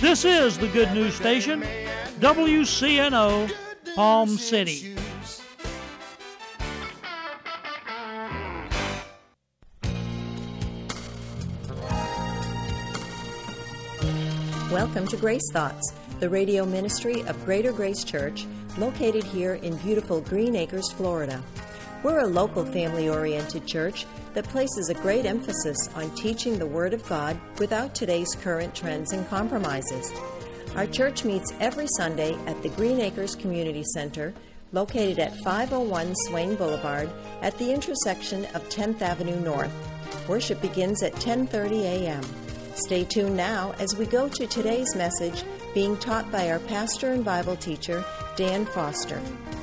This is the Good News Station, WCNO, Palm City. Welcome to Grace Thoughts, the radio ministry of Greater Grace Church, located here in beautiful Green Acres, Florida. We're a local family-oriented church that places a great emphasis on teaching the Word of God without today's current trends and compromises. Our church meets every Sunday at the Green Acres Community Center, located at 501 Swain Boulevard at the intersection of 10th Avenue North. Worship begins at 10:30 a.m. Stay tuned now as we go to today's message being taught by our pastor and Bible teacher, Dan Foster.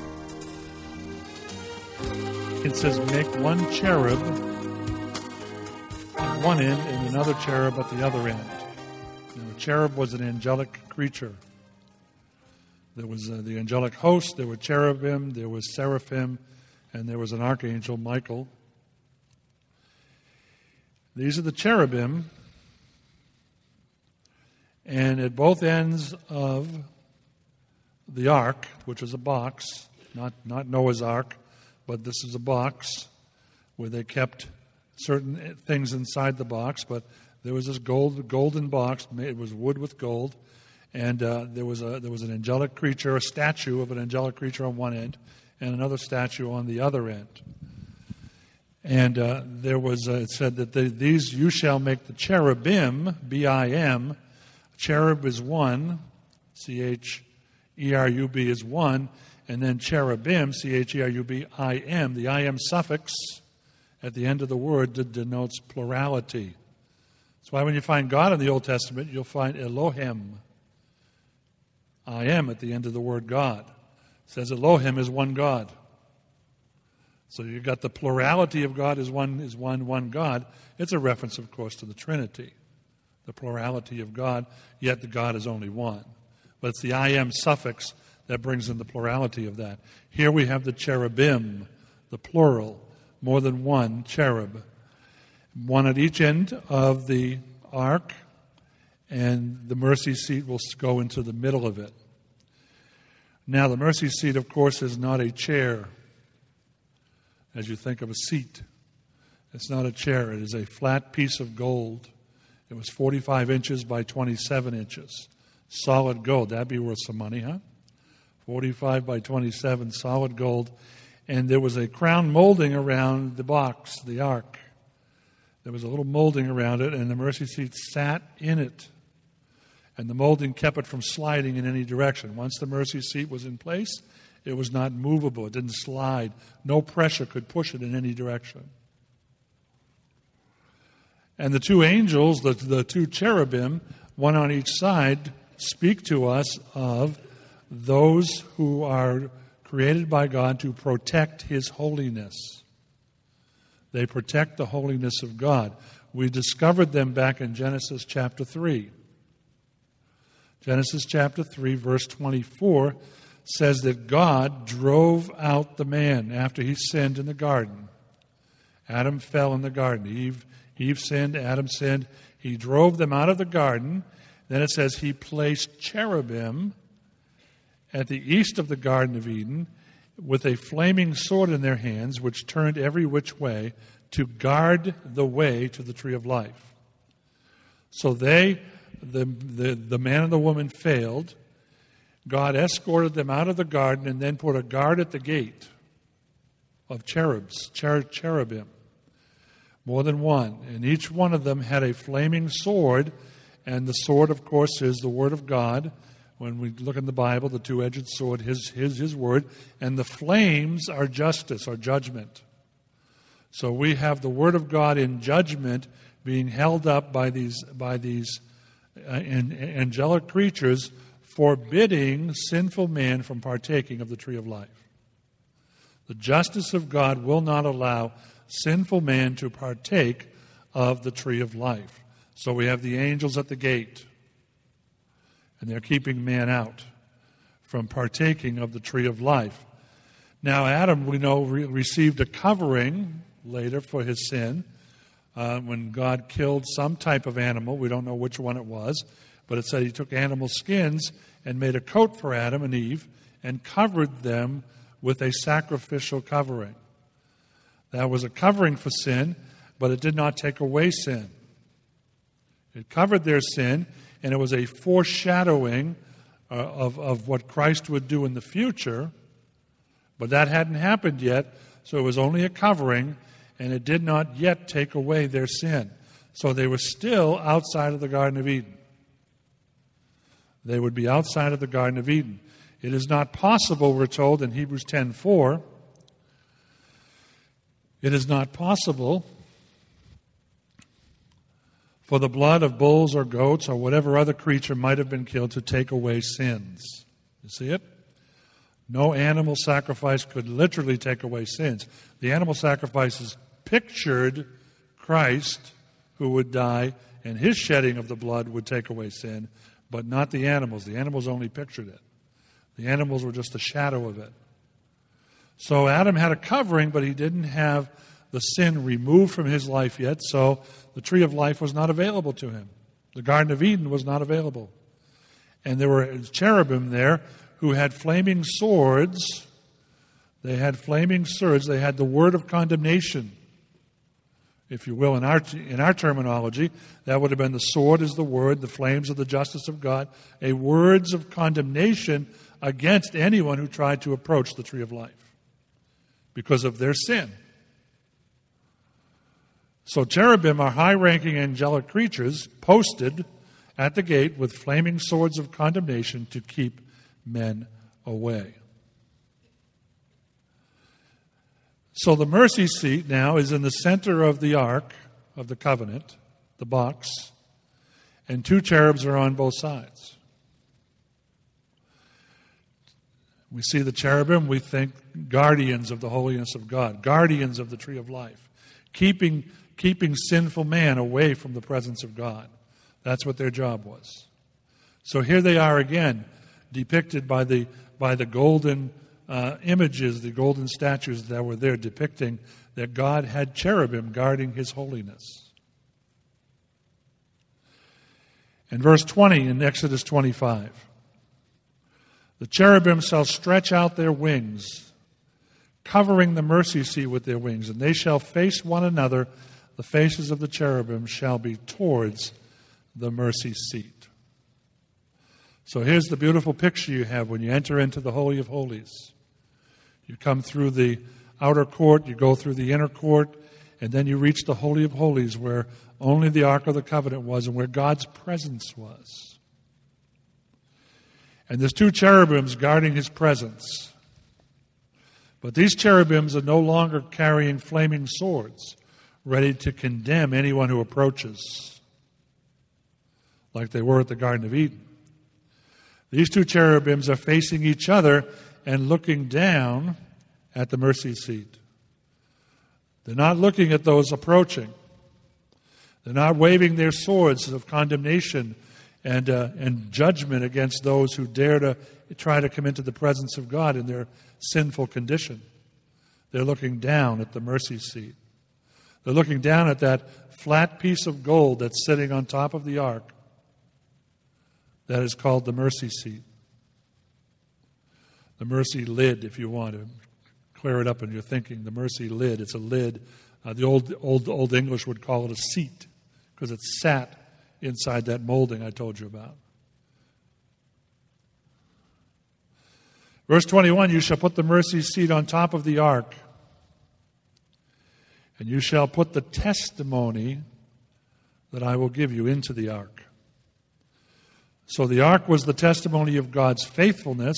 It says, make one cherub at one end and another cherub at the other end. Now, a cherub was an angelic creature. There was the angelic host, there were cherubim, there was seraphim, and there was an archangel, Michael. These are the cherubim. And at both ends of the ark, which is a box, not Noah's Ark, but this is a box where they kept certain things inside the box. But there was this golden box. It was wood with gold, and there was an angelic creature, a statue of an angelic creature on one end, and another statue on the other end. And there was it said that these you shall make the cherubim, B-I-M. Cherub is one, C-H-E-R-U-B is one, and then cherubim, C-H-E-R-U-B-I-M. The I-M suffix at the end of the word denotes plurality. That's why when you find God in the Old Testament, you'll find Elohim. I-M at the end of the word God. It says Elohim is one God. So you've got the plurality of God is one God. It's a reference, of course, to the Trinity. The plurality of God, yet the God is only one. But it's the I-M suffix that brings in the plurality of that. Here we have the cherubim, the plural, more than one cherub. One at each end of the ark, and the mercy seat will go into the middle of it. Now, the mercy seat, of course, is not a chair, as you think of a seat. It's not a chair. It is a flat piece of gold. It was 45 inches by 27 inches. Solid gold. That'd be worth some money, huh? 45 by 27, solid gold. And there was a crown molding around the box, the ark. There was a little molding around it, and the mercy seat sat in it. And the molding kept it from sliding in any direction. Once the mercy seat was in place, it was not movable. It didn't slide. No pressure could push it in any direction. And the two angels, the two cherubim, one on each side, speak to us of those who are created by God to protect His holiness. They protect the holiness of God. We discovered them back in Genesis chapter 3. Genesis chapter 3, verse 24, says that God drove out the man after he sinned in the garden. Adam fell in the garden. Eve sinned, Adam sinned. He drove them out of the garden. Then it says he placed cherubim at the east of the Garden of Eden with a flaming sword in their hands, which turned every which way to guard the way to the tree of life. So the man and the woman failed. God escorted them out of the garden and then put a guard at the gate of cherubim. More than one. And each one of them had a flaming sword. And the sword, of course, is the Word of God. When we look in the Bible, the two-edged sword, His Word. And the flames are justice, or judgment. So we have the Word of God in judgment being held up by these angelic creatures, forbidding sinful man from partaking of the tree of life. The justice of God will not allow sinful man to partake of the tree of life. So we have the angels at the gate, and they're keeping man out from partaking of the tree of life. Now Adam, we know, received a covering later for his sin when God killed some type of animal. We don't know which one it was, But it said he took animal skins and made a coat for Adam and Eve and covered them with a sacrificial covering. That was a covering for sin, but it did not take away sin. It covered their sin, and it was a foreshadowing of what Christ would do in the future, but that hadn't happened yet, so it was only a covering, and it did not yet take away their sin. So they were still outside of the Garden of Eden. They would be outside of the Garden of Eden. It is not possible, we're told in Hebrews 10:4, it is not possible for the blood of bulls or goats or whatever other creature might have been killed to take away sins. You see it? No animal sacrifice could literally take away sins. The animal sacrifices pictured Christ who would die, and his shedding of the blood would take away sin, but not the animals. The animals only pictured it. The animals were just a shadow of it. So Adam had a covering, but he didn't have the sin removed from his life yet, so the tree of life was not available to him. The Garden of Eden was not available. And there were cherubim there who had flaming swords. They had flaming swords. They had the word of condemnation, if you will. In our terminology, that would have been the sword is the word, the flames of the justice of God, a words of condemnation against anyone who tried to approach the tree of life because of their sin. So cherubim are high-ranking angelic creatures posted at the gate with flaming swords of condemnation to keep men away. So the mercy seat now is in the center of the ark of the covenant, the box, and two cherubs are on both sides. We see the cherubim, we think guardians of the holiness of God, guardians of the tree of life, keeping sinful man away from the presence of God. That's what their job was. So here they are again, depicted by the golden images, the golden statues that were there, depicting that God had cherubim guarding his holiness. In verse 20 in Exodus 25, the cherubim shall stretch out their wings, covering the mercy seat with their wings, and they shall face one another. The faces of the cherubim shall be towards the mercy seat. So here's the beautiful picture you have when you enter into the Holy of Holies. You come through the outer court, you go through the inner court, and then you reach the Holy of Holies where only the Ark of the Covenant was and where God's presence was. And there's two cherubims guarding his presence. But these cherubims are no longer carrying flaming swords, ready to condemn anyone who approaches, like they were at the Garden of Eden. These two cherubims are facing each other and looking down at the mercy seat. They're not looking at those approaching. They're not waving their swords of condemnation and judgment against those who dare to try to come into the presence of God in their sinful condition. They're looking down at the mercy seat. They're looking down at that flat piece of gold that's sitting on top of the ark that is called the mercy seat. The mercy lid, if you want to clear it up in your thinking. The mercy lid, it's a lid. The old English would call it a seat because it sat inside that molding I told you about. Verse 21, you shall put the mercy seat on top of the ark, and you shall put the testimony that I will give you into the ark. So the ark was the testimony of God's faithfulness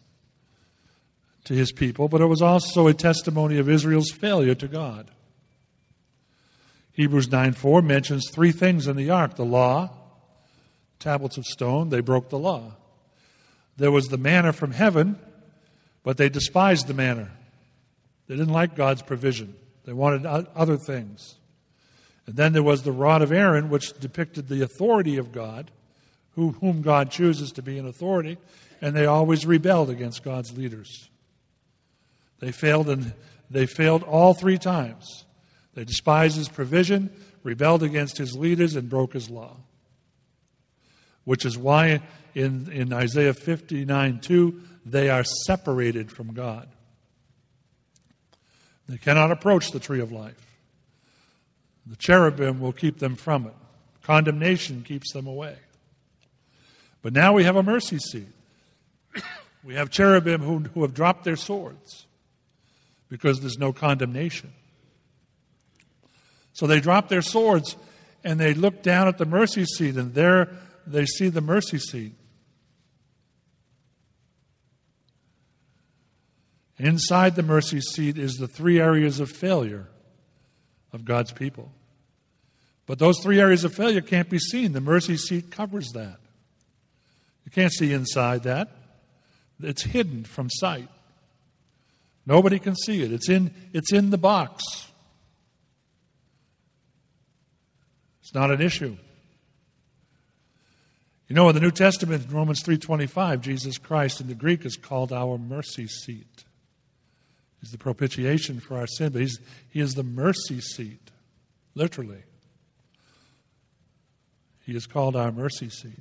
to his people, but it was also a testimony of Israel's failure to God. Hebrews 9:4 mentions three things in the ark. The law, tablets of stone, they broke the law. There was the manna from heaven, but they despised the manna. They didn't like God's provision. They wanted other things. And then there was the rod of Aaron, which depicted the authority of God, whom God chooses to be an authority, and they always rebelled against God's leaders. They failed all three times. They despised his provision, rebelled against his leaders, and broke his law. which is why in Isaiah 59:2, they are separated from God. They cannot approach the tree of life. The cherubim will keep them from it. Condemnation keeps them away. But now we have a mercy seat. We have cherubim who have dropped their swords because there's no condemnation. So they drop their swords and they look down at the mercy seat, and there they see the mercy seat. Inside the mercy seat is the three areas of failure of God's people. But those three areas of failure can't be seen. The mercy seat covers that. You can't see inside that. It's hidden from sight. Nobody can see it. It's in the box. It's not an issue. You know, in the New Testament, in Romans 3:25, Jesus Christ in the Greek is called our mercy seat. He's the propitiation for our sin, but he is the mercy seat, literally. He is called our mercy seat.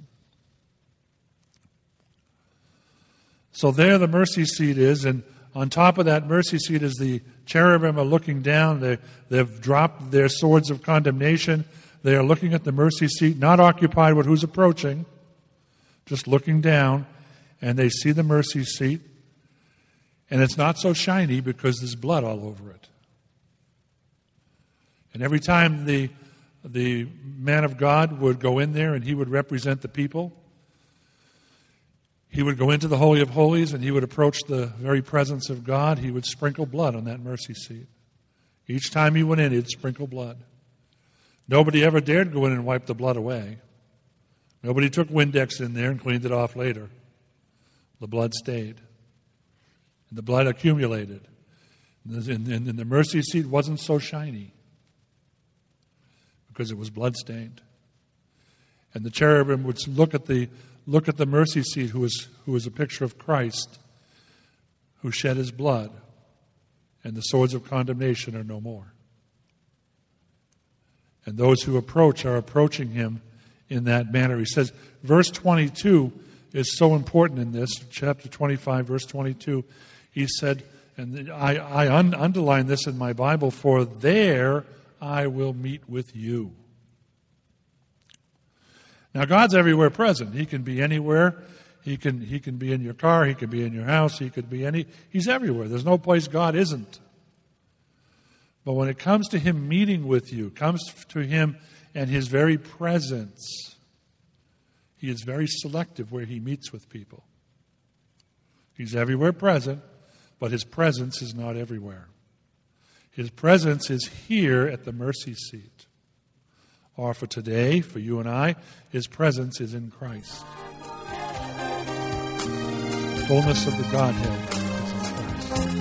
So there the mercy seat is, and on top of that mercy seat is the cherubim are looking down. They've dropped their swords of condemnation. They are looking at the mercy seat, not occupied with who's approaching, just looking down, and they see the mercy seat. And it's not so shiny because there's blood all over it. And every time the man of God would go in there and he would represent the people, he would go into the Holy of Holies and he would approach the very presence of God. He would sprinkle blood on that mercy seat. Each time he went in, he'd sprinkle blood. Nobody ever dared go in and wipe the blood away. Nobody took Windex in there and cleaned it off later. The blood stayed. And the blood accumulated. And the mercy seat wasn't so shiny because it was blood-stained. And the cherubim would look at the mercy seat, who is a picture of Christ, who shed his blood, and the swords of condemnation are no more. And those who approach are approaching him in that manner. He says, verse 22 is so important in this, chapter 25, verse 22. He said, and I underline this in my Bible, for there I will meet with you. Now, God's everywhere present. He can be anywhere. He can be in your car. He can be in your house. He's everywhere. There's no place God isn't. But when it comes to him meeting with you, comes to him and his very presence, he is very selective where he meets with people. He's everywhere present, but his presence is not everywhere. His presence is here at the mercy seat. Or for today, for you and I, his presence is in Christ. The fullness of the Godhead is in Christ.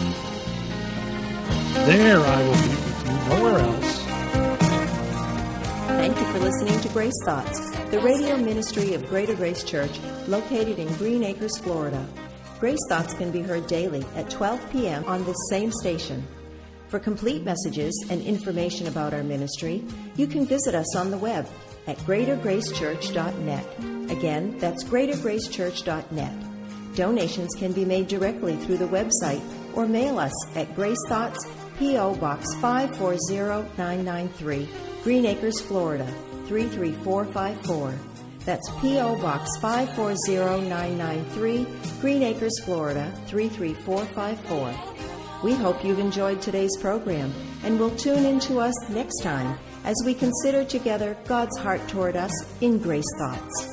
There I will meet with you, nowhere else. Thank you for listening to Grace Thoughts, the radio ministry of Greater Grace Church, located in Green Acres, Florida. Grace Thoughts can be heard daily at 12 p.m. on this same station. For complete messages and information about our ministry, you can visit us on the web at greatergracechurch.net. Again, that's greatergracechurch.net. Donations can be made directly through the website or mail us at Grace Thoughts, P.O. Box 540993, Green Acres, Florida 33454. That's P.O. Box 540993, Green Acres, Florida 33454. We hope you've enjoyed today's program and will tune in to us next time as we consider together God's heart toward us in Grace Thoughts.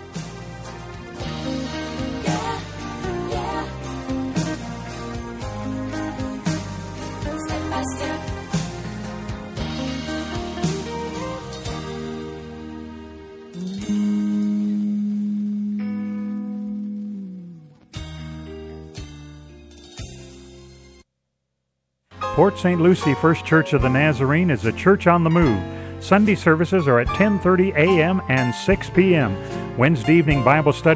Port St. Lucie First Church of the Nazarene is a church on the move. Sunday services are at 10:30 a.m. and 6 p.m. Wednesday evening Bible study